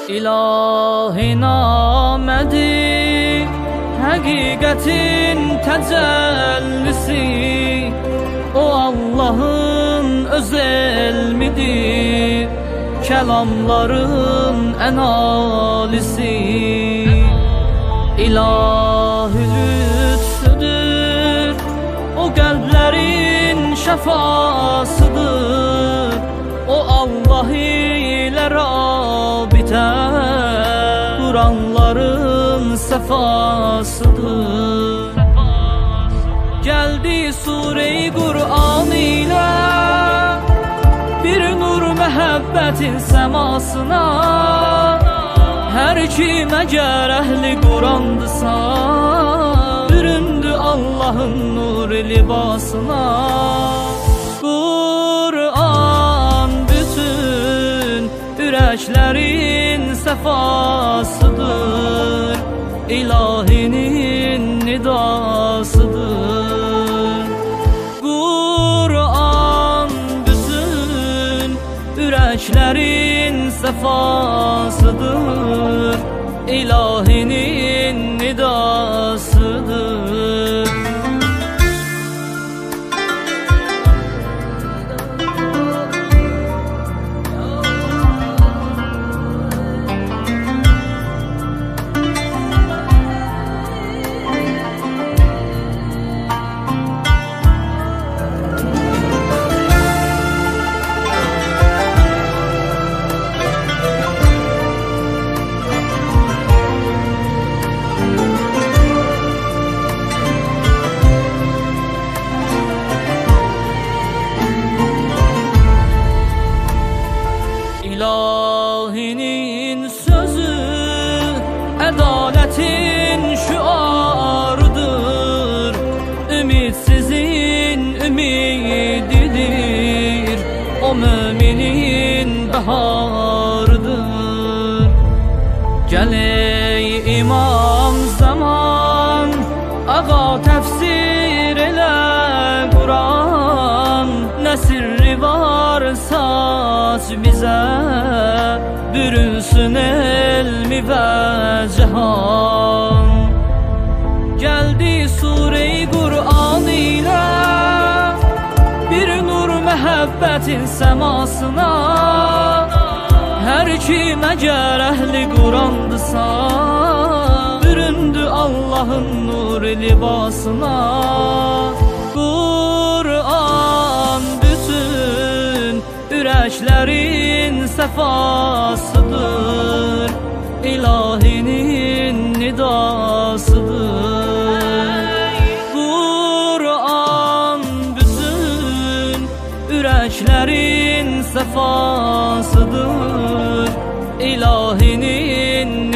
İlahi namədir, həqiqətin təcəllisi, o Allahın öz elmidir, kəlamların ən alisi. İlahi lütfüdür, o qəlblərin şəfasıdır, o Allah ilə rabitə duranların səfasıdır. Gəldi Sure-i Qur'an ilə bir nur məhəbbətin səmasına, hər kim əgər əhli Qur'andırsa büründü Allahın nur libasına. Qur'an bütün ürəklərin səfasıdır, İlahinin nidasıdır. Qur'an bütün ürəklərin səfasıdır, İlahinin nidasıdır. İlahinin sözü ədalətin şüarıdır, ümidsizin ümididir, o müminin baharıdır. Gəl ey imam zaman, ağa təfsir elə Qur'an, nə sirri varsa bizə bürünsün elmi və cihan. Gəldi Sure-i Qur'an ilə bir nur məhəbbətin səmasına, hər kim əgər əhli Qur'andırsa büründü Allahın nur libasına. Qur'an bütün ürəklərin səfasıdır, İlahinin nidasıdır. Qur'an bütün ürəklərin səfasıdır, İlahinin